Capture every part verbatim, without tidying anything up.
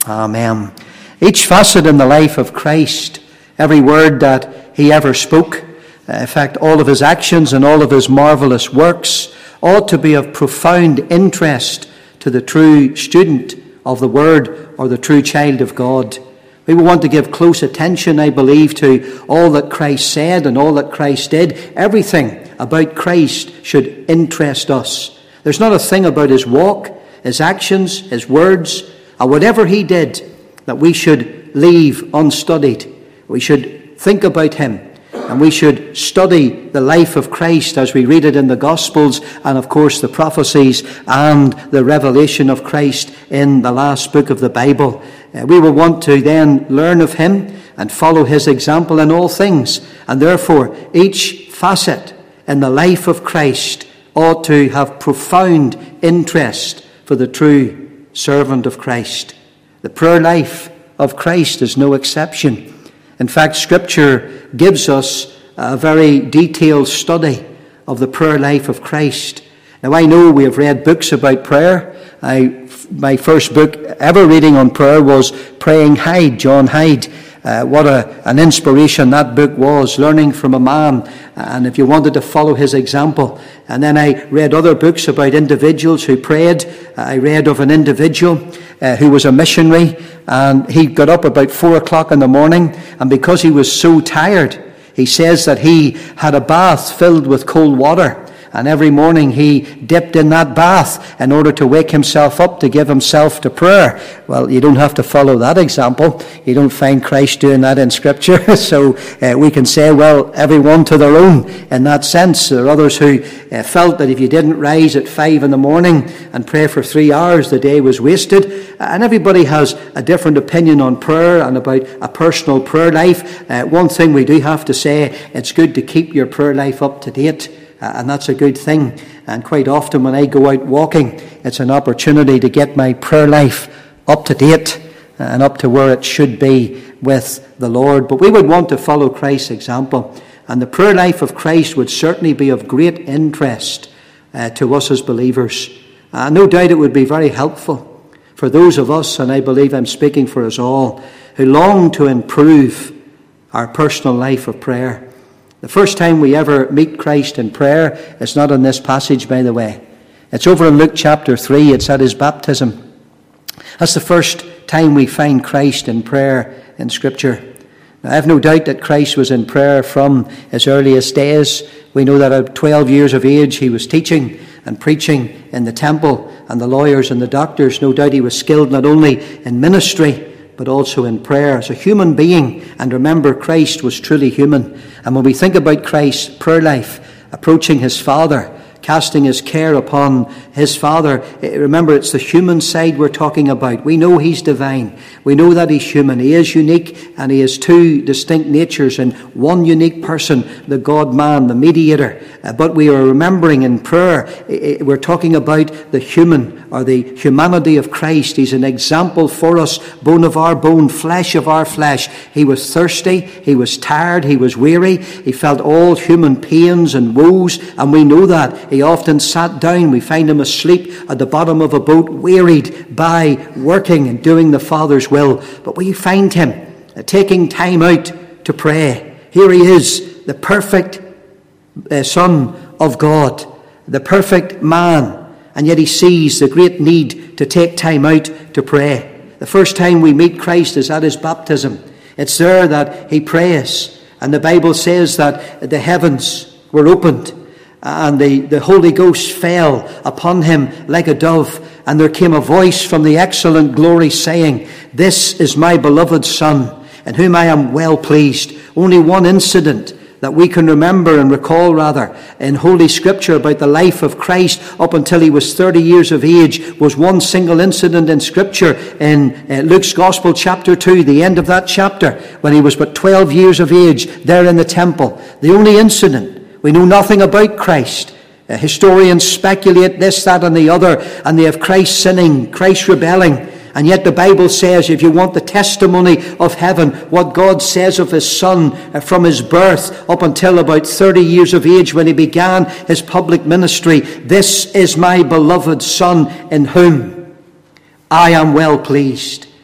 Amen. Each facet in the life of Christ, every word that he ever spoke, in fact, all of his actions and all of his marvelous works ought to be of profound interest to the true student of the Word or the true child of God. We will want to give close attention, I believe, to all that Christ said and all that Christ did. Everything about Christ should interest us. There's not a thing about his walk, his actions, his words, or whatever he did that we should leave unstudied. We should think about him, and we should study the life of Christ as we read it in the Gospels and, of course, the prophecies and the revelation of Christ in the last book of the Bible. Uh, we will want to then learn of him and follow his example in all things. And therefore, each facet in the life of Christ ought to have profound interest for the true servant of Christ. The prayer life of Christ is no exception. In fact, Scripture gives us a very detailed study of the prayer life of Christ. Now, I know we have read books about prayer. I, my first book ever reading on prayer was Praying Hyde, John Hyde. Uh, what a, an inspiration that book was, learning from a man, and if you wanted to follow his example. And then I read other books about individuals who prayed. I read of an individual uh, who was a missionary, and he got up about four o'clock in the morning, and because he was so tired, he says that he had a bath filled with cold water. And every morning he dipped in that bath in order to wake himself up to give himself to prayer. Well, you don't have to follow that example. You don't find Christ doing that in Scripture. So uh, we can say, well, everyone to their own in that sense. There are others who uh, felt that if you didn't rise at five in the morning and pray for three hours, the day was wasted. And everybody has a different opinion on prayer and about a personal prayer life. Uh, one thing we do have to say, it's good to keep your prayer life up to date. Uh, and that's a good thing. And quite often when I go out walking, it's an opportunity to get my prayer life up to date and up to where it should be with the Lord. But we would want to follow Christ's example. And the prayer life of Christ would certainly be of great interest uh, to us as believers. Uh, no doubt it would be very helpful for those of us, and I believe I'm speaking for us all, who long to improve our personal life of prayer. The first time we ever meet Christ in prayer, it's not in this passage, by the way. It's over in Luke chapter three. It's at his baptism. That's the first time we find Christ in prayer in Scripture. Now, I have no doubt that Christ was in prayer from his earliest days. We know that at twelve years of age he was teaching and preaching in the temple, and the lawyers and the doctors, no doubt he was skilled not only in ministry, but also in prayer as a human being. And remember, Christ was truly human. And when we think about Christ's prayer life, approaching his Father, casting his care upon his Father, remember, it's the human side we're talking about. We know he's divine. We know that he's human. He is unique, and he has two distinct natures in one unique person, the God-man, the mediator. But we are remembering in prayer, we're talking about the human or the humanity of Christ. He's an example for us, bone of our bone, flesh of our flesh. He was thirsty, he was tired, he was weary, he felt all human pains and woes, and we know that. He often sat down. We find him asleep at the bottom of a boat, wearied by working and doing the Father's will. But we find him taking time out to pray. Here he is, the perfect uh, Son of God, the perfect man. And yet he sees the great need to take time out to pray. The first time we meet Christ is at his baptism. It's there that he prays. And the Bible says that the heavens were opened, and the, the Holy Ghost fell upon him like a dove. And there came a voice from the excellent glory saying, "This is my beloved Son, in whom I am well pleased." Only one incident that we can remember and recall, rather, in Holy Scripture about the life of Christ up until he was thirty years of age was one single incident in Scripture in uh, Luke's Gospel chapter two, the end of that chapter, when he was but twelve years of age there in the temple. The only incident. We know nothing about Christ. Uh, historians speculate this, that, and the other, and they have Christ sinning, Christ rebelling. And yet the Bible says, if you want the testimony of heaven, what God says of his Son uh, from his birth up until about thirty years of age when he began his public ministry, "This is my beloved Son, in whom I am well pleased."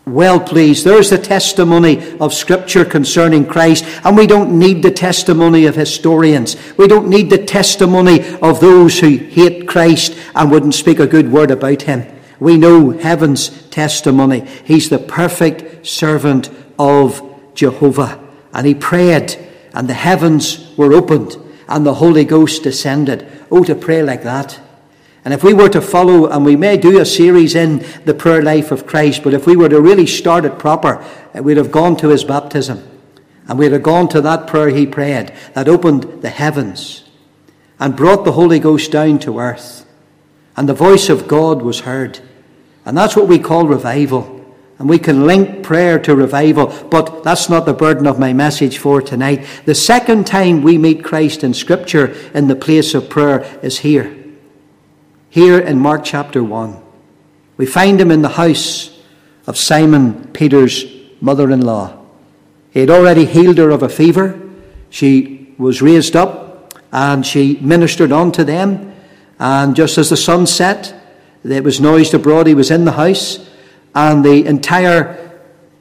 well pleased. There's the testimony of Scripture concerning Christ, and we don't need the testimony of historians. We don't need the testimony of those who hate Christ and wouldn't speak a good word about him. We know heaven's testimony. He's the perfect servant of Jehovah. And he prayed, and the heavens were opened, and the Holy Ghost descended. Oh, to pray like that. And if we were to follow, and we may do a series in the prayer life of Christ, but if we were to really start it proper, we'd have gone to his baptism. And we'd have gone to that prayer he prayed that opened the heavens and brought the Holy Ghost down to earth. And the voice of God was heard. And that's what we call revival. And we can link prayer to revival, but that's not the burden of my message for tonight. The second time we meet Christ in Scripture in the place of prayer is here. Here in Mark chapter one. We find him in the house of Simon Peter's mother-in-law. He had already healed her of a fever. She was raised up and she ministered unto them. And just as the sun set, there was noised abroad, he was in the house. And the entire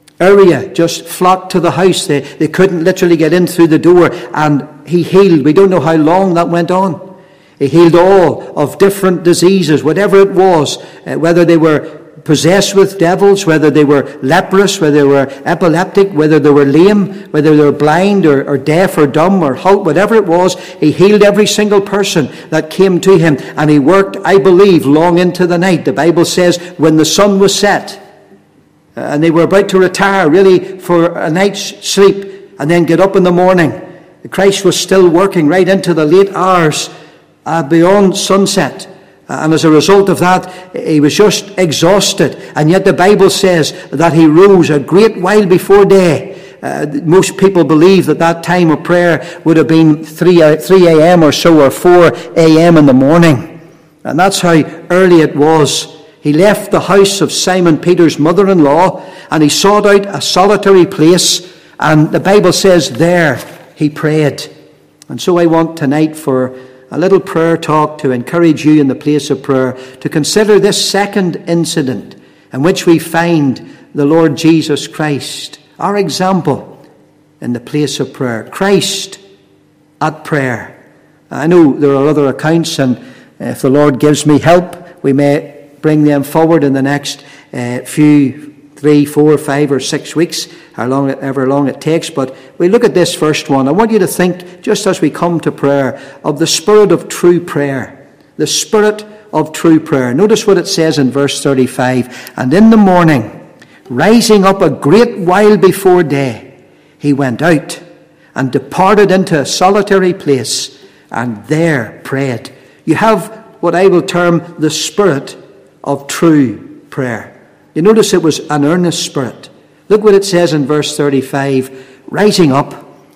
area just flocked to the house. They, they couldn't literally get in through the door. And he healed. We don't know how long that went on. He healed all of different diseases, whatever it was, uh, whether they were possessed with devils, whether they were leprous, whether they were epileptic, whether they were lame, whether they were blind or, or deaf or dumb or halt, whatever it was. He healed every single person that came to him. And he worked, I believe, long into the night. The Bible says when the sun was set, uh, and they were about to retire, really, for a night's sleep, and then get up in the morning. Christ was still working right into the late hours Uh, beyond sunset. Uh, and as a result of that, he was just exhausted. And yet the Bible says that he rose a great while before day. Uh, most people believe that that time of prayer would have been three a.m. or so, or four a.m. in the morning. And that's how early it was. He left the house of Simon Peter's mother-in-law, and he sought out a solitary place. And the Bible says there he prayed. And so I want tonight for a little prayer talk to encourage you in the place of prayer to consider this second incident in which we find the Lord Jesus Christ, our example in the place of prayer. Christ at prayer. I know there are other accounts, and if the Lord gives me help, we may bring them forward in the next uh, few, three, four, five or six weeks, how long, however long it takes. But we look at this first one. I want you to think, just as we come to prayer, of the spirit of true prayer. The spirit of true prayer. Notice what it says in verse thirty-five. And in the morning, rising up a great while before day, he went out and departed into a solitary place, and there prayed. You have what I will term the spirit of true prayer. You notice it was an earnest spirit. Look what it says in verse thirty-five. Rising up.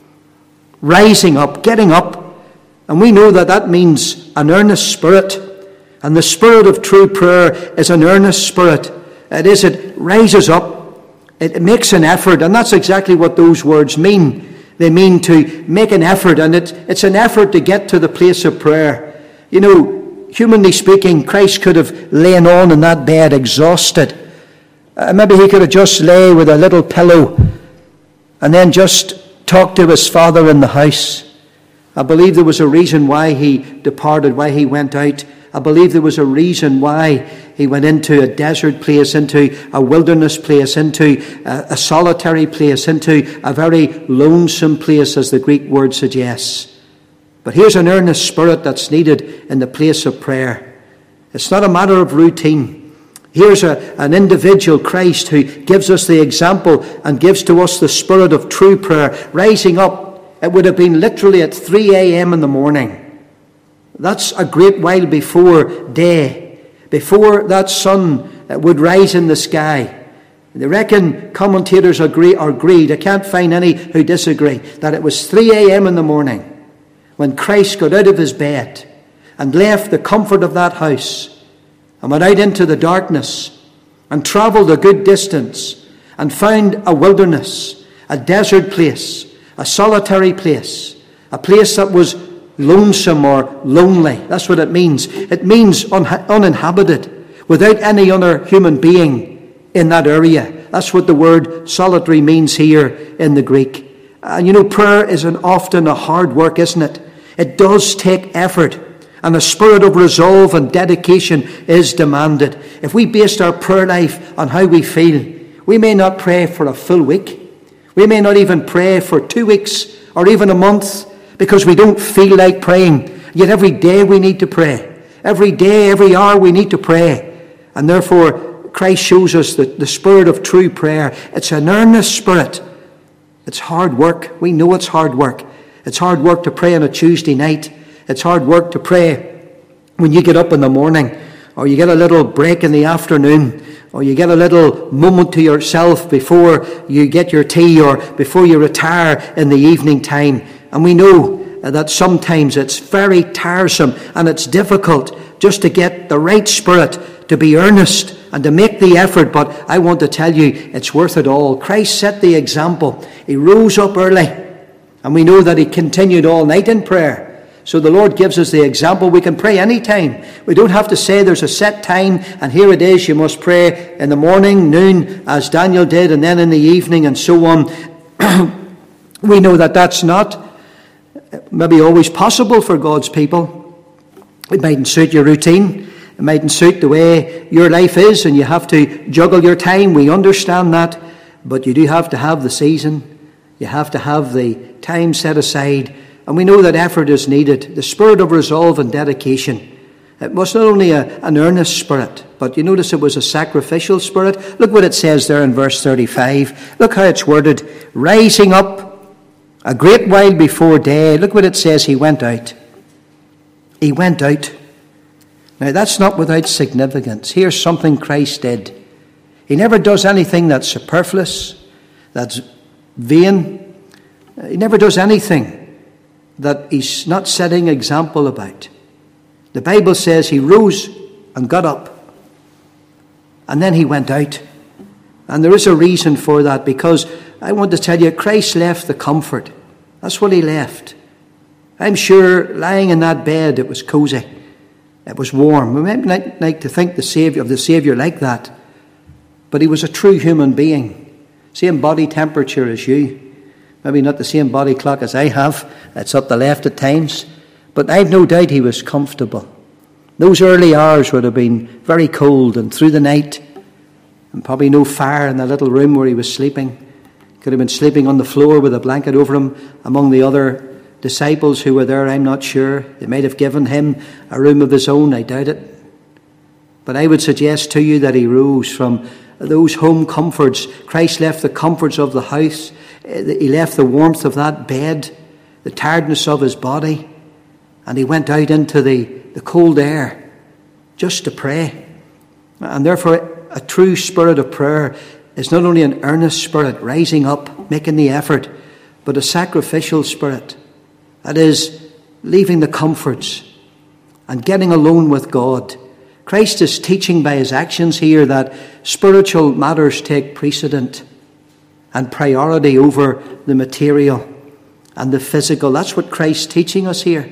Rising up. Getting up. And we know that that means an earnest spirit. And the spirit of true prayer is an earnest spirit. It is, it rises up. It makes an effort. And that's exactly what those words mean. They mean to make an effort. And it, it's an effort to get to the place of prayer. You know, humanly speaking, Christ could have lain on in that bed exhausted. Uh, maybe he could have just lay with a little pillow and then just talked to his Father in the house. I believe there was a reason why he departed, why he went out. I believe there was a reason why he went into a desert place, into a wilderness place, into a, a solitary place, into a very lonesome place, as the Greek word suggests. But here's an earnest spirit that's needed in the place of prayer. It's not a matter of routine. Here's a, an individual, Christ, who gives us the example and gives to us the spirit of true prayer. Rising up, it would have been literally at three a.m. in the morning. That's a great while before day, before that sun would rise in the sky. They reckon, commentators agree or agreed, I can't find any who disagree, that it was three a.m. in the morning when Christ got out of his bed and left the comfort of that house and went out into the darkness and travelled a good distance and found a wilderness, a desert place, a solitary place, a place that was lonesome or lonely. That's what it means. It means un- uninhabited, without any other human being in that area. That's what the word solitary means here in the Greek. And you know, prayer is an often a hard work, isn't it? It does take effort. And a spirit of resolve and dedication is demanded. If we based our prayer life on how we feel, we may not pray for a full week. We may not even pray for two weeks or even a month because we don't feel like praying. Yet every day we need to pray. Every day, every hour we need to pray. And therefore, Christ shows us that the spirit of true prayer, it's an earnest spirit. It's hard work. We know it's hard work. It's hard work to pray on a Tuesday night. It's hard work to pray when you get up in the morning, or you get a little break in the afternoon, or you get a little moment to yourself before you get your tea or before you retire in the evening time. And we know that sometimes it's very tiresome and it's difficult just to get the right spirit, to be earnest and to make the effort. But I want to tell you, it's worth it all. Christ set the example. He rose up early, and we know that he continued all night in prayer. So the Lord gives us the example. We can pray any time. We don't have to say there's a set time, and here it is, you must pray in the morning, noon, as Daniel did, and then in the evening, and so on. We know that that's not maybe always possible for God's people. It mightn't suit your routine. It mightn't suit the way your life is, and you have to juggle your time. We understand that. But you do have to have the season. You have to have the time set aside. And we know that effort is needed. The spirit of resolve and dedication. It was not only a, an earnest spirit, but you notice it was a sacrificial spirit. Look what it says there in verse thirty-five. Look how it's worded. Rising up a great while before day. Look what it says. He went out. He went out. Now that's not without significance. Here's something Christ did. He never does anything that's superfluous, that's vain. He never does anything that he's not setting example about. The Bible says he rose and got up, and then he went out. And there is a reason for that, because I want to tell you, Christ left the comfort. That's what he left. I'm sure lying in that bed, it was cozy. It was warm. We might not like to think the Savior of the Savior like that, but he was a true human being, same body temperature as you. Maybe not the same body clock as I have. It's up the left at times. But I've no doubt he was comfortable. Those early hours would have been very cold, and through the night, and probably no fire in the little room where he was sleeping. Could have been sleeping on the floor with a blanket over him among the other disciples who were there, I'm not sure. They might have given him a room of his own, I doubt it. But I would suggest to you that he rose from those home comforts. Christ left the comforts of the house. He left the warmth of that bed, the tiredness of his body, and he went out into the, the cold air just to pray. And therefore, a true spirit of prayer is not only an earnest spirit, rising up, making the effort, but a sacrificial spirit. That is, leaving the comforts and getting alone with God. Christ is teaching by his actions here that spiritual matters take precedent and priority over the material and the physical. That's what Christ's teaching us here.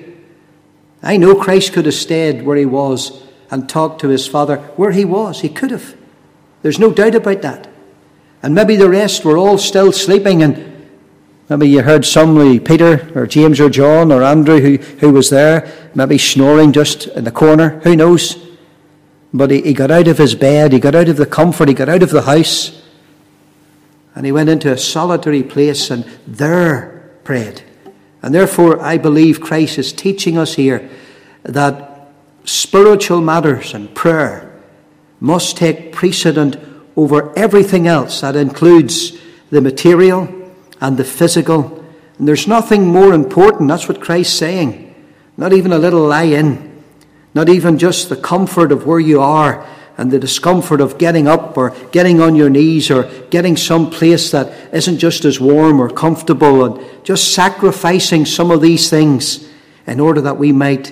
I know Christ could have stayed where he was and talked to his Father where he was. He could have. There's no doubt about that. And maybe the rest were all still sleeping, and maybe you heard somebody, Peter or James or John or Andrew, who, who was there, maybe snoring just in the corner. Who knows? But he, he got out of his bed, he got out of the comfort, he got out of the house, and he went into a solitary place and there prayed. And therefore, I believe Christ is teaching us here that spiritual matters and prayer must take precedent over everything else. That includes the material and the physical. And there's nothing more important. That's what Christ's saying. Not even a little lie-in. Not even just the comfort of where you are and the discomfort of getting up or getting on your knees or getting some place that isn't just as warm or comfortable, and just sacrificing some of these things in order that we might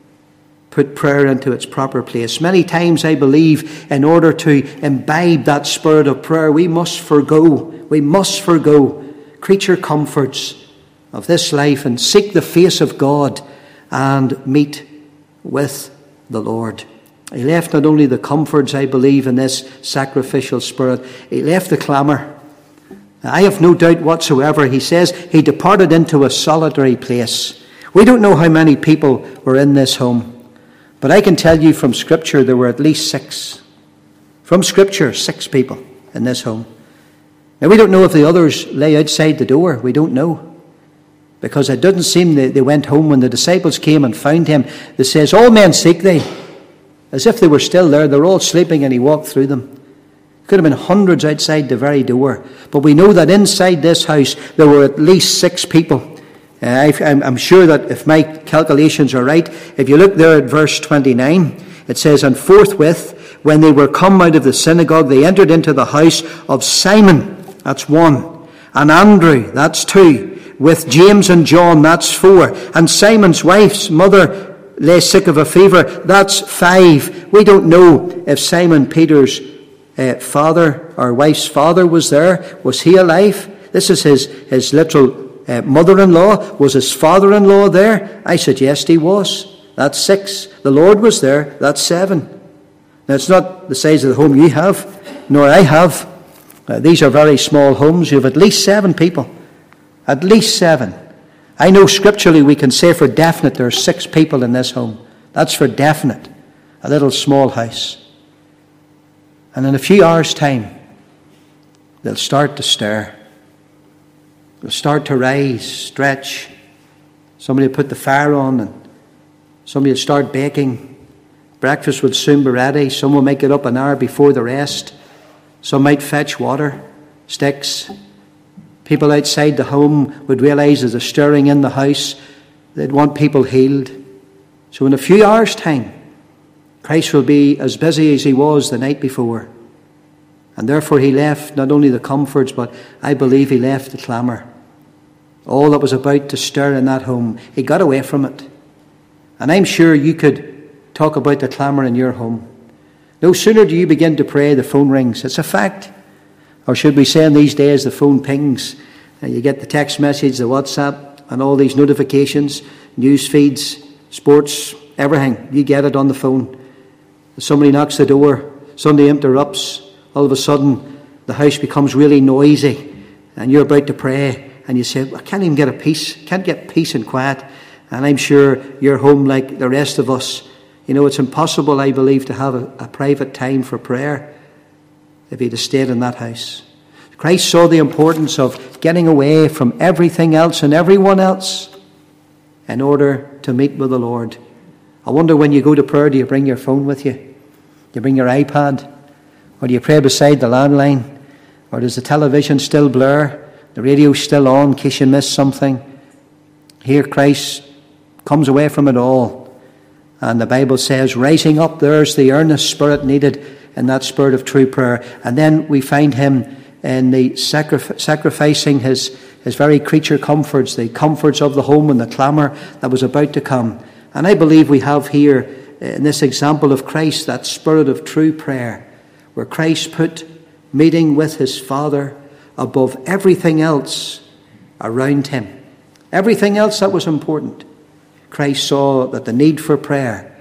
put prayer into its proper place. Many times, I believe, in order to imbibe that spirit of prayer, we must forgo, we must forgo creature comforts of this life and seek the face of God and meet with the Lord. He left not only the comforts, I believe, in this sacrificial spirit, he left the clamour. I have no doubt whatsoever, he says, he departed into a solitary place. We don't know how many people were in this home, but I can tell you from Scripture there were at least six. From Scripture, six people in this home. Now, we don't know if the others lay outside the door. We don't know. Because it doesn't seem that they went home when the disciples came and found him. It says, all men seek thee. As if they were still there. They're all sleeping and he walked through them. Could have been hundreds outside the very door. But we know that inside this house there were at least six people. Uh, I'm sure that if my calculations are right, if you look there at verse twenty-nine, it says, and forthwith, when they were come out of the synagogue, they entered into the house of Simon, that's one, and Andrew, that's two, with James and John, that's four, and Simon's wife's mother lay sick of a fever, that's five. We don't know if Simon Peter's uh, father or wife's father was there. Was he alive? This is his, his literal uh, mother-in-law. Was his father-in-law there? I suggest he was. That's six. The Lord was there. That's seven. Now, it's not the size of the home you have, nor I have. Uh, these are very small homes. You have at least seven people. At least seven. I know scripturally we can say for definite there are six people in this home. That's for definite. A little small house. And in a few hours' time, they'll start to stir. They'll start to rise, stretch. Somebody will put the fire on and somebody will start baking. Breakfast will soon be ready. Some will make it up an hour before the rest. Some might fetch water, sticks. People outside the home would realise there's a stirring in the house. They'd want people healed. So in a few hours' time, Christ will be as busy as he was the night before. And therefore he left not only the comforts, but I believe he left the clamour. All that was about to stir in that home. He got away from it. And I'm sure you could talk about the clamour in your home. No sooner do you begin to pray, the phone rings. It's a fact. Or should we say in these days, the phone pings. And you get the text message, the WhatsApp, and all these notifications, news feeds, sports, everything. You get it on the phone. Somebody knocks the door, somebody interrupts. All of a sudden, the house becomes really noisy. And you're about to pray. And you say, I can't even get a peace. Can't get peace and quiet. And I'm sure you're home like the rest of us. You know, it's impossible, I believe, to have a, a private time for prayer if he'd have stayed in that house. Christ saw the importance of getting away from everything else and everyone else in order to meet with the Lord. I wonder when you go to prayer, do you bring your phone with you? Do you bring your iPad? Or do you pray beside the landline? Or does the television still blur? The radio still on in case you miss something? Here Christ comes away from it all. And the Bible says, rising up, there's the earnest spirit needed in that spirit of true prayer. And then we find him in the sacrif- sacrificing his, his very creature comforts, the comforts of the home and the clamour that was about to come. And I believe we have here, in this example of Christ, that spirit of true prayer, where Christ put meeting with his Father above everything else around him. Everything else that was important. Christ saw that the need for prayer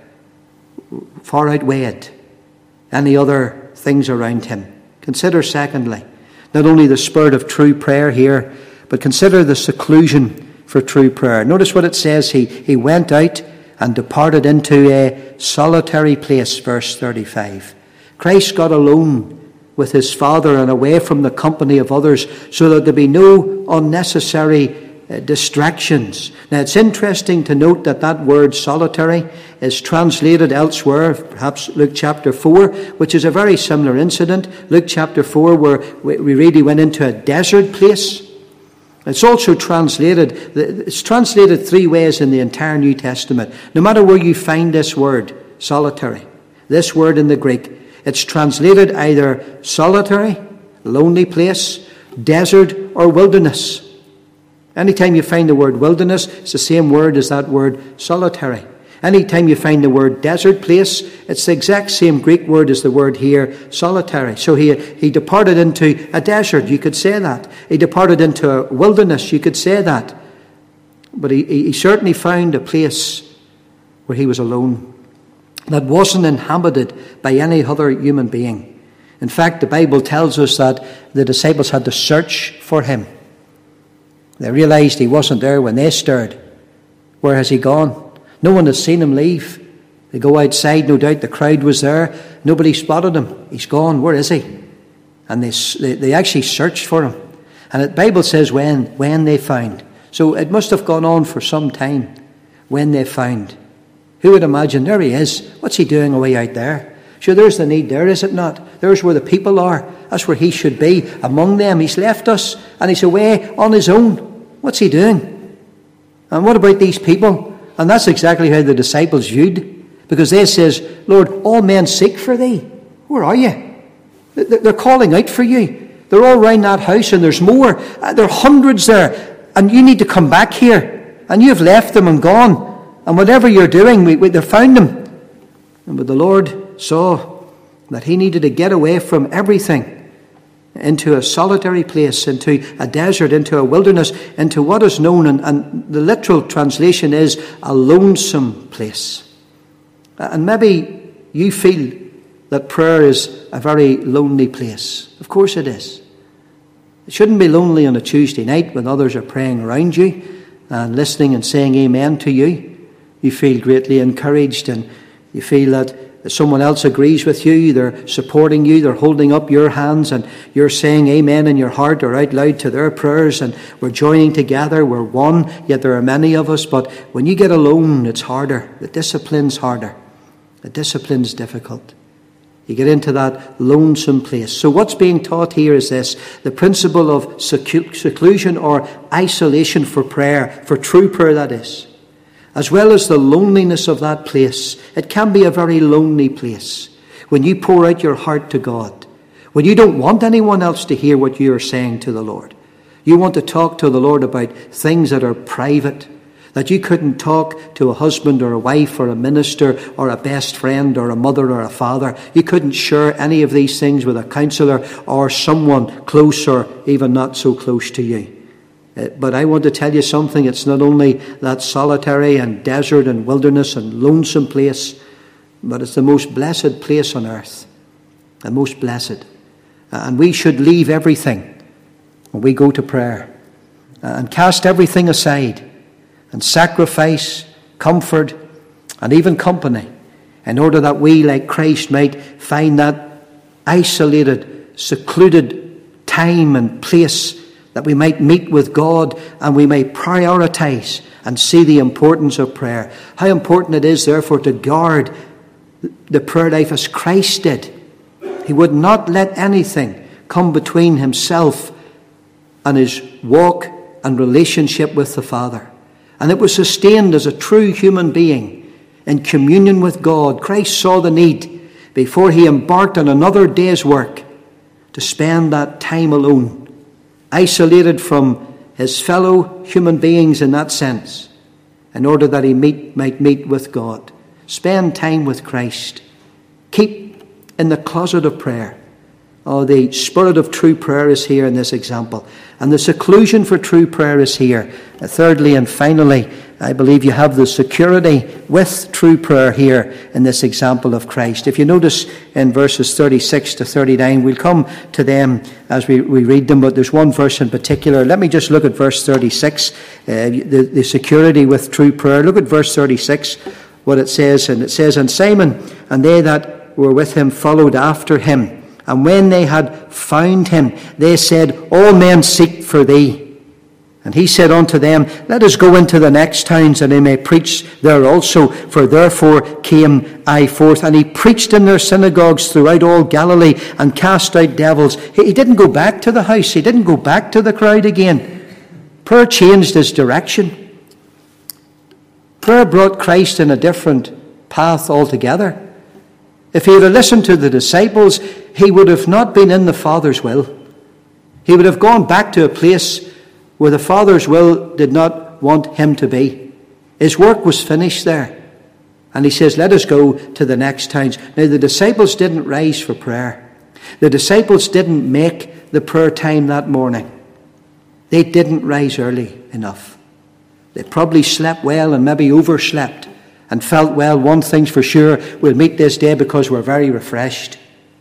far outweighed any other things around him. Consider, secondly, not only the spirit of true prayer here, but consider the seclusion for true prayer. Notice what it says. He, he went out and departed into a solitary place, verse thirty-five. Christ got alone with his Father and away from the company of others so that there be no unnecessary uh, distractions. Now, it's interesting to note that that word solitary is translated elsewhere, perhaps Luke chapter four, which is a very similar incident. Luke chapter four, where we read he went into a desert place. It's also translated, it's translated three ways in the entire New Testament. No matter where you find this word, solitary, this word in the Greek, it's translated either solitary, lonely place, desert, or wilderness. Anytime you find the word wilderness, it's the same word as that word solitary. Anytime you find the word desert place, it's the exact same Greek word as the word here, solitary. So he, he departed into a desert, you could say that. He departed into a wilderness, you could say that. But he, he certainly found a place where he was alone. that wasn't inhabited by any other human being. In fact, the Bible tells us that the disciples had to search for him. They realized he wasn't there when they stirred. Where has he gone? No one has seen him leave. They go outside, no doubt the crowd was there. Nobody spotted him. He's gone. Where is he? And they they, they actually searched for him. And the Bible says when, when they found. So it must have gone on for some time when they found. Who would imagine, there he is. What's he doing away out there? Sure, there's the need there, is it not? There's where the people are. That's where he should be. Among them, he's left us. And he's away on his own. What's he doing? And what about these people? And that's exactly how the disciples viewed. Because they says, Lord, all men seek for thee. Where are you? They're calling out for you. They're all round that house and there's more. There are hundreds there. And you need to come back here. And you've left them and gone. And whatever you're doing, we, we, they found him. And but the Lord saw that he needed to get away from everything into a solitary place, into a desert, into a wilderness, into what is known, and, and the literal translation is a lonesome place. And maybe you feel that prayer is a very lonely place. Of course it is. It shouldn't be lonely on a Tuesday night when others are praying around you and listening and saying amen to you. You feel greatly encouraged and you feel that someone else agrees with you, they're supporting you, they're holding up your hands and you're saying amen in your heart or out loud to their prayers, and we're joining together, we're one, yet there are many of us. But when you get alone, it's harder. The discipline's harder. The discipline's difficult. You get into that lonesome place. So what's being taught here is this: the principle of seclusion or isolation for prayer, for true prayer that is. As well as the loneliness of that place. It can be a very lonely place when you pour out your heart to God, when you don't want anyone else to hear what you are saying to the Lord. You want to talk to the Lord about things that are private, that you couldn't talk to a husband or a wife or a minister or a best friend or a mother or a father. You couldn't share any of these things with a counsellor or someone close or even not so close to you. But I want to tell you something. It's not only that solitary and desert and wilderness and lonesome place, but it's the most blessed place on earth. The most blessed. And we should leave everything when we go to prayer and cast everything aside and sacrifice, comfort, and even company in order that we, like Christ, might find that isolated, secluded time and place that we might meet with God and we may prioritize and see the importance of prayer. How important it is, therefore, to guard the prayer life as Christ did. He would not let anything come between himself and his walk and relationship with the Father. And it was sustained as a true human being in communion with God. Christ saw the need before he embarked on another day's work to spend that time alone, isolated from his fellow human beings in that sense, in order that he meet, might meet with God. Spend time with Christ. Keep in the closet of prayer. Oh, the spirit of true prayer is here in this example. And the seclusion for true prayer is here. Uh, thirdly and finally, I believe you have the security with true prayer here in this example of Christ. If you notice in verses thirty-six to thirty-nine, we'll come to them as we, we read them, but there's one verse in particular. Let me just look at verse thirty-six, uh, the, the security with true prayer. Look at verse thirty-six, what it says. And it says, "And Simon and they that were with him followed after him. And when they had found him, they said, All men seek for thee. And he said unto them, Let us go into the next towns, and I may preach there also, for therefore came I forth. And he preached in their synagogues throughout all Galilee, and cast out devils." He didn't go back to the house. He didn't go back to the crowd again. Prayer changed his direction. Prayer brought Christ in a different path altogether. If he had listened to the disciples, he would have not been in the Father's will. He would have gone back to a place where the Father's will did not want him to be. His work was finished there. And he says, let us go to the next towns. Now, the disciples didn't rise for prayer. The disciples didn't make the prayer time that morning. They didn't rise early enough. They probably slept well and maybe overslept and felt, well, one thing's for sure, we'll meet this day because we're very refreshed.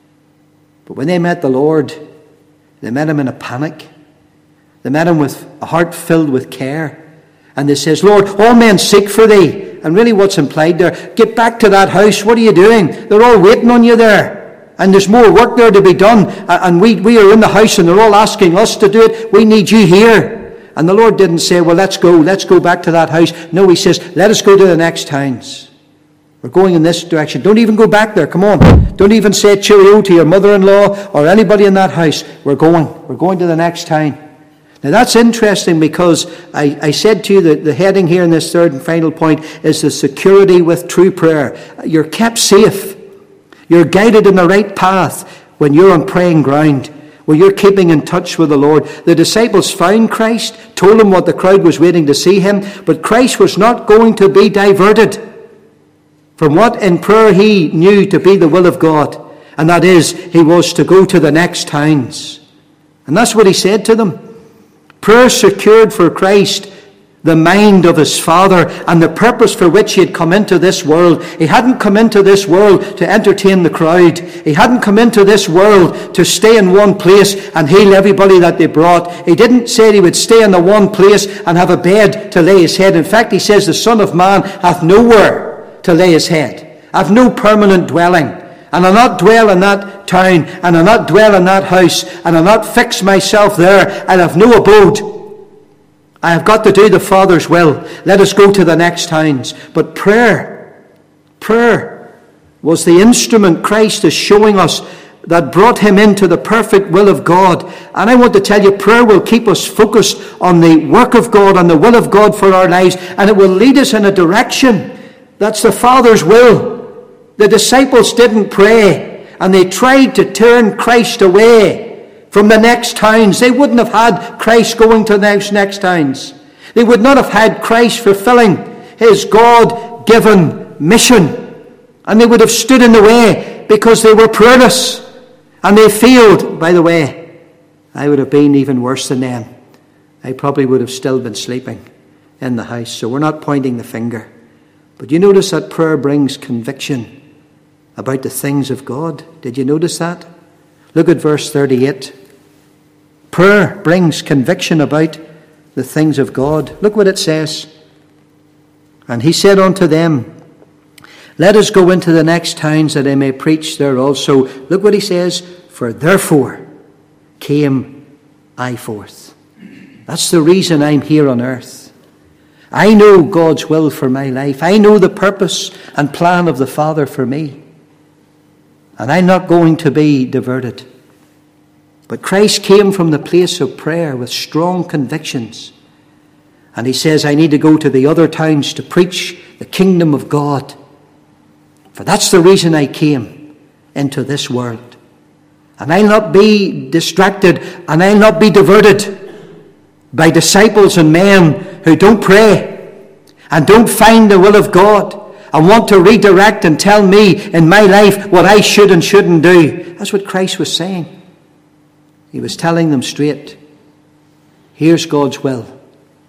But when they met the Lord, they met him in a panic. They met him with a heart filled with care. And they says, Lord, all men seek for thee. And really what's implied there, get back to that house. What are you doing? They're all waiting on you there. And there's more work there to be done. And we, we are in the house and they're all asking us to do it. We need you here. And the Lord didn't say, well, let's go. Let's go back to that house. No, he says, let us go to the next towns. We're going in this direction. Don't even go back there. Come on. Don't even say cheerio to your mother-in-law or anybody in that house. We're going. We're going to the next town. Now that's interesting because I, I said to you that the heading here in this third and final point is the security with true prayer. You're kept safe. You're guided in the right path when you're on praying ground, where you're keeping in touch with the Lord. The disciples found Christ, told him what the crowd was waiting to see him, but Christ was not going to be diverted from what in prayer he knew to be the will of God. And that is, he was to go to the next towns. And that's what he said to them. Prayer secured for Christ the mind of his Father and the purpose for which he had come into this world. He hadn't come into this world to entertain the crowd. He hadn't come into this world to stay in one place and heal everybody that they brought. He didn't say he would stay in the one place and have a bed to lay his head. In fact, he says the Son of Man hath nowhere to lay his head. I've no permanent dwelling. And I'll not dwell in that town, and I'll not dwell in that house, and I'll not fix myself there. I'll have no abode. I have got to do the Father's will. Let us go to the next towns. But prayer, prayer was the instrument Christ is showing us that brought him into the perfect will of God. And I want to tell you, prayer will keep us focused on the work of God, on the will of God for our lives, and it will lead us in a direction that's the Father's will. The disciples didn't pray, and they tried to turn Christ away from the next towns. They wouldn't have had Christ going to those next towns. They would not have had Christ fulfilling his God-given mission. And they would have stood in the way because they were prayerless. And they failed. By the way, I would have been even worse than them. I probably would have still been sleeping in the house. So we're not pointing the finger. But you notice that prayer brings conviction about the things of God. Did you notice that? Look at verse thirty-eight. Prayer brings conviction about the things of God. Look what it says. And he said unto them, let us go into the next towns that I may preach there also. Look what he says. For therefore came I forth. That's the reason I'm here on earth. I know God's will for my life. I know the purpose and plan of the Father for me. And I'm not going to be diverted. But Christ came from the place of prayer with strong convictions. And he says, I need to go to the other towns to preach the kingdom of God. For that's the reason I came into this world. And I'll not be distracted and I'll not be diverted by disciples and men who don't pray and don't find the will of God and want to redirect and tell me in my life what I should and shouldn't do. That's what Christ was saying. He was telling them straight, here's God's will.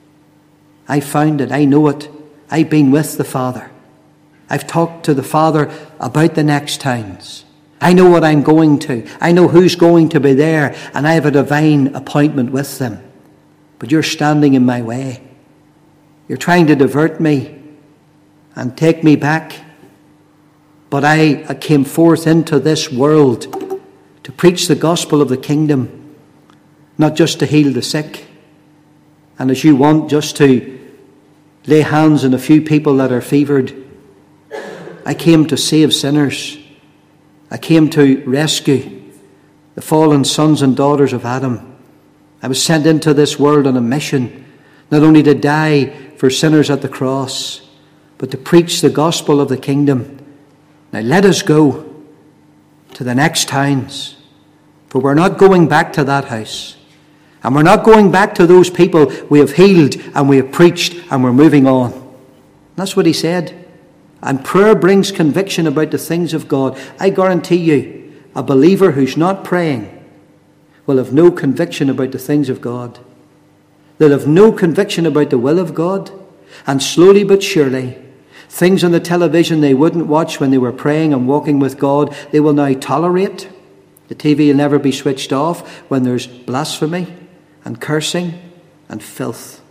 I found it. I know it. I've been with the Father. I've talked to the Father about the next towns. I know what I'm going to. I know who's going to be there, and I have a divine appointment with them. But you're standing in my way. You're trying to divert me and take me back. But I, I came forth into this world to preach the gospel of the kingdom, not just to heal the sick, and as you want, just to lay hands on a few people that are fevered. I came to save sinners. I came to rescue the fallen sons and daughters of Adam. I was sent into this world on a mission, not only to die for sinners at the cross, but to preach the gospel of the kingdom. Now let us go to the next towns, for we're not going back to that house. And we're not going back to those people we have healed and we have preached and we're moving on. That's what he said. And prayer brings conviction about the things of God. I guarantee you, a believer who's not praying will have no conviction about the things of God. They'll have no conviction about the will of God. And slowly but surely, Things on the television they wouldn't watch when they were praying and walking with God, they will now tolerate. The T V will never be switched off when there's blasphemy and cursing and filth.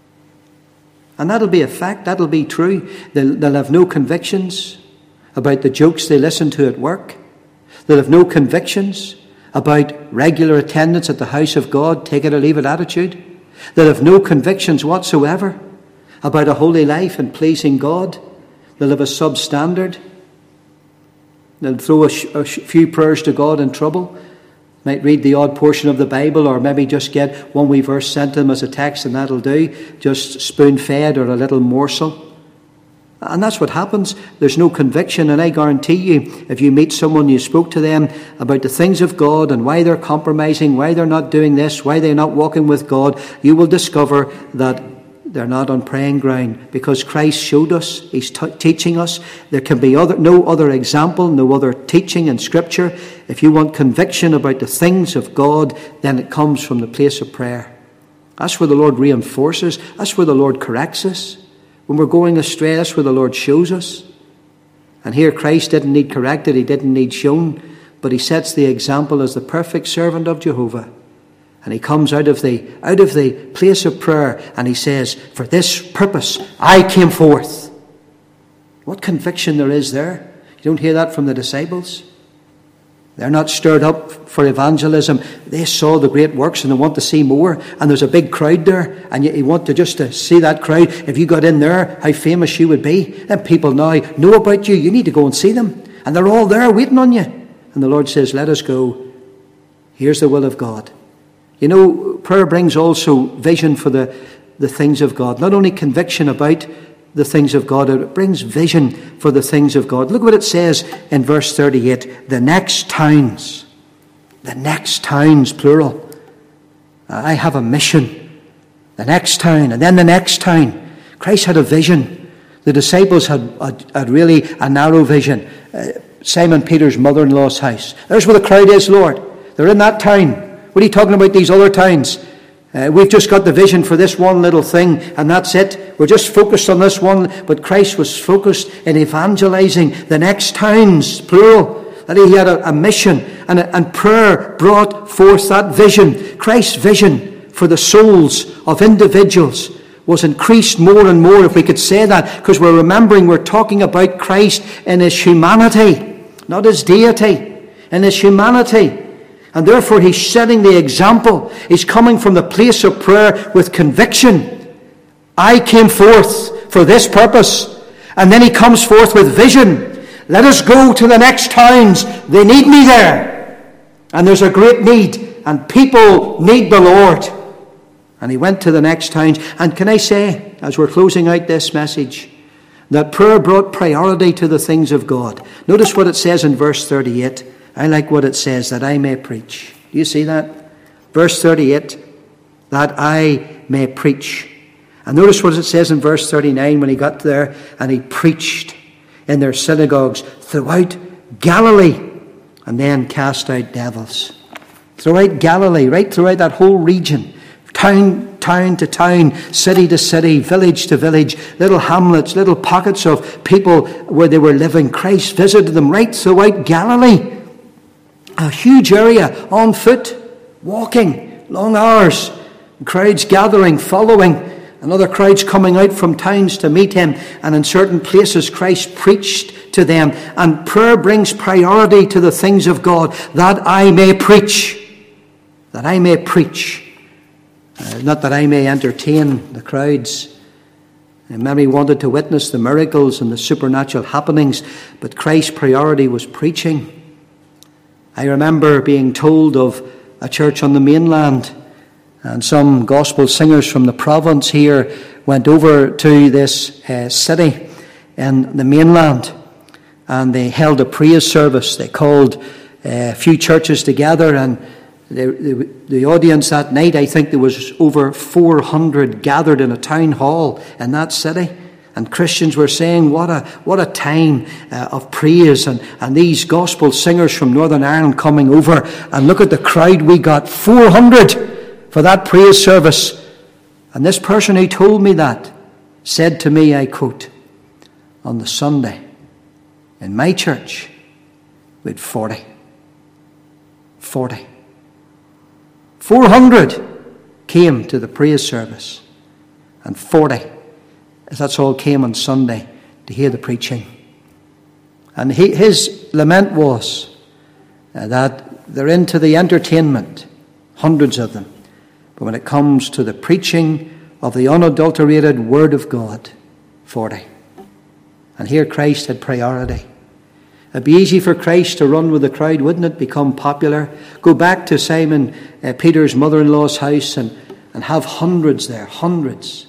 And that'll be a fact, that'll be true. They'll, they'll have no convictions about the jokes they listen to at work. They'll have no convictions about regular attendance at the house of God, take it or leave it attitude. They'll have no convictions whatsoever about a holy life and pleasing God. They'll have a substandard. They'll throw a, sh- a sh- few prayers to God in trouble. Might read the odd portion of the Bible, or maybe just get one wee verse sent to them as a text, and that'll do. Just spoon-fed or a little morsel. And that's what happens. There's no conviction, and I guarantee you, if you meet someone, you spoke to them about the things of God and why they're compromising, why they're not doing this, why they're not walking with God, you will discover that they're not on praying ground, because Christ showed us, he's t- teaching us. There can be other, no other example, no other teaching in Scripture. If you want conviction about the things of God, then it comes from the place of prayer. That's where the Lord reinforces. That's where the Lord corrects us. When we're going astray, that's where the Lord shows us. And here Christ didn't need corrected, he didn't need shown, but he sets the example as the perfect servant of Jehovah. And he comes out of the out of the place of prayer and he says, for this purpose I came forth. What conviction there is there. You don't hear that from the disciples. They're not stirred up for evangelism. They saw the great works and they want to see more. And there's a big crowd there. And you want to just to see that crowd. If you got in there, how famous you would be. And people now know about you. You need to go and see them. And they're all there waiting on you. And the Lord says, let us go. Here's the will of God. You know, prayer brings also vision for the, the things of God. Not only conviction about the things of God, it brings vision for the things of God. Look what it says in verse thirty-eight. The next towns. The next towns, plural. I have a mission. The next town, and then the next town. Christ had a vision. The disciples had, had, had really a narrow vision. Uh, Simon Peter's mother-in-law's house. There's where the crowd is, Lord. They're in that town. What are you talking about these other towns? Uh, we've just got the vision for this one little thing, and that's it. We're just focused on this one. But Christ was focused in evangelizing the next towns, plural. That he had a, a mission, and, a, and prayer brought forth that vision. Christ's vision for the souls of individuals was increased more and more, if we could say that, because we're remembering we're talking about Christ in his humanity, not his deity, in his humanity. And therefore he's setting the example. He's coming from the place of prayer with conviction. I came forth for this purpose. And then he comes forth with vision. Let us go to the next towns. They need me there. And there's a great need. And people need the Lord. And he went to the next towns. And can I say, as we're closing out this message, that prayer brought priority to the things of God. Notice what it says in verse thirty-eight. I like what it says, that I may preach. Do you see that? Verse thirty-eight, that I may preach. And notice what it says in verse thirty-nine when he got there, and he preached in their synagogues throughout Galilee, and then cast out devils. Throughout Galilee, right throughout that whole region, town, town to town, city to city, village to village, little hamlets, little pockets of people where they were living. Christ visited them right throughout Galilee. A huge area, on foot, walking, long hours, crowds gathering, following, and other crowds coming out from towns to meet him. And in certain places, Christ preached to them. And prayer brings priority to the things of God, that I may preach. That I may preach. Uh, not that I may entertain the crowds. And many wanted to witness the miracles and the supernatural happenings, but Christ's priority was preaching. I remember being told of a church on the mainland, and some gospel singers from the province here went over to this uh, city in the mainland, and they held a praise service. They called uh, a few churches together, and the, the, the audience that night, I think there was over four hundred gathered in a town hall in that city. And Christians were saying, what a what a time uh, of praise. And, and these gospel singers from Northern Ireland coming over. And look at the crowd we got. four hundred for that praise service. And this person who told me that said to me, I quote, on the Sunday in my church, we had forty. forty. four hundred came to the praise service, and forty, as that's all, came on Sunday to hear the preaching. And he, his lament was uh, that they're into the entertainment, hundreds of them, but when it comes to the preaching of the unadulterated Word of God, forty. And here Christ had priority. It'd be easy for Christ to run with the crowd, wouldn't it? Become popular. Go back to Simon uh, Peter's mother-in-law's house and, and have hundreds there, hundreds.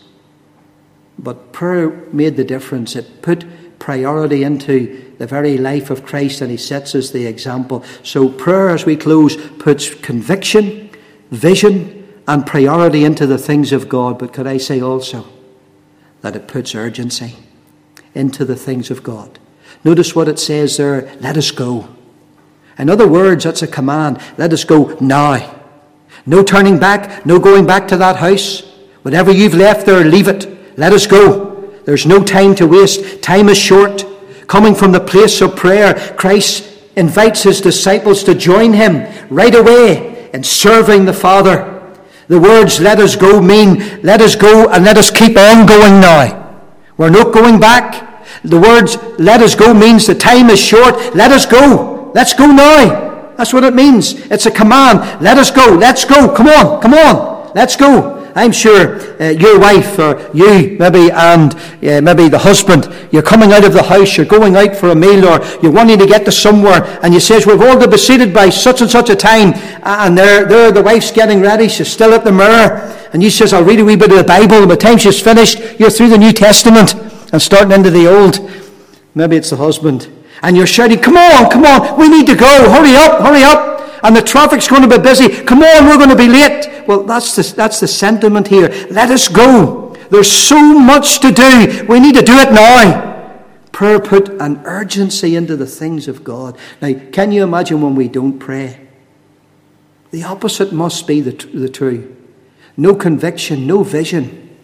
But prayer made the difference. It put priority into the very life of Christ, and he sets us the example. So prayer, as we close, puts conviction, vision, and priority into the things of God. But could I say also that it puts urgency into the things of God? Notice what it says there, let us go. In other words, that's a command. Let us go now. No turning back, no going back to that house. Whatever you've left there, leave it. Let us go. There's no time to waste. Time is short. Coming from the place of prayer, Christ invites his disciples to join him right away in serving the Father. The words let us go mean let us go and let us keep on going now. We're not going back. The words let us go means the time is short. Let us go. Let's go now. That's what it means. It's a command. Let us go. Let's go. Come on. Come on. Let's go. I'm sure uh, your wife or you maybe and uh, maybe the husband, you're coming out of the house, you're going out for a meal or you're wanting to get to somewhere and you says, we've all to be seated by such and such a time, and there, there the wife's getting ready, she's still at the mirror, and you says, I'll read a wee bit of the Bible, and by the time she's finished, you're through the New Testament and starting into the Old. Maybe it's the husband. And you're shouting, come on, come on, we need to go, hurry up, hurry up. And the traffic's going to be busy. Come on, we're going to be late. Well, that's the, that's the sentiment here. Let us go. There's so much to do. We need to do it now. Prayer put an urgency into the things of God. Now, can you imagine when we don't pray? The opposite must be the, the true. No conviction, no vision,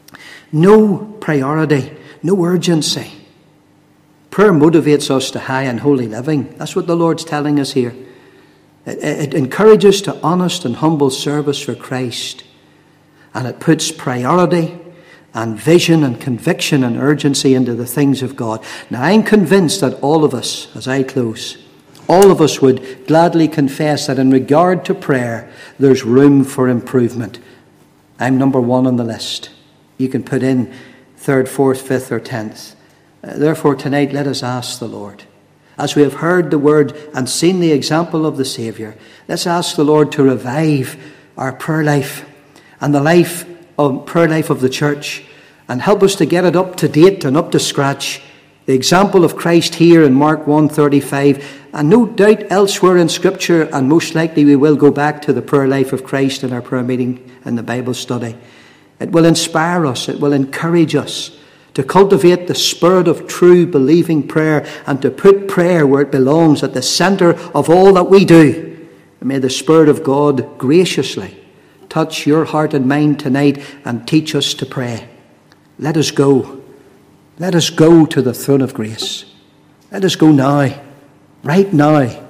no priority, no urgency. Prayer motivates us to high and holy living. That's what the Lord's telling us here. It, it encourages to honest and humble service for Christ. And it puts priority and vision and conviction and urgency into the things of God. Now, I'm convinced that all of us, as I close, all of us would gladly confess that in regard to prayer, there's room for improvement. I'm number one on the list. You can put in third, fourth, fifth, or tenth. Uh, therefore, tonight, let us ask the Lord. As we have heard the word and seen the example of the Saviour, let's ask the Lord to revive our prayer life and the life of prayer life of the church, and help us to get it up to date and up to scratch. The example of Christ here in Mark one thirty-five, and no doubt elsewhere in Scripture, and most likely we will go back to the prayer life of Christ in our prayer meeting and the Bible study. It will inspire us, it will encourage us to cultivate the spirit of true believing prayer and to put prayer where it belongs, at the centre of all that we do. And may the Spirit of God graciously touch your heart and mind tonight and teach us to pray. Let us go. Let us go to the throne of grace. Let us go now, right now,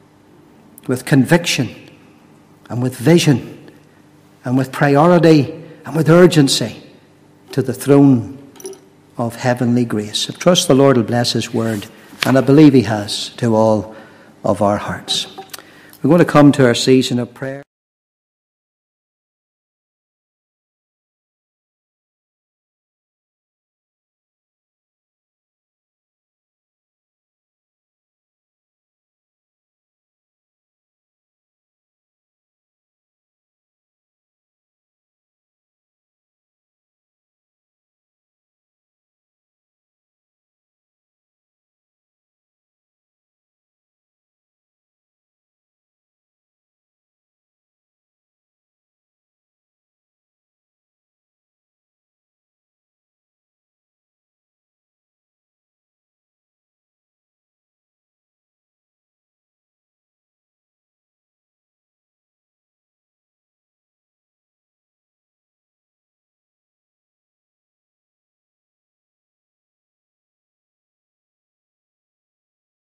with conviction and with vision and with priority and with urgency to the throne of heavenly grace. I trust the Lord will bless his word, and I believe he has, to all of our hearts. We're going to come to our season of prayer.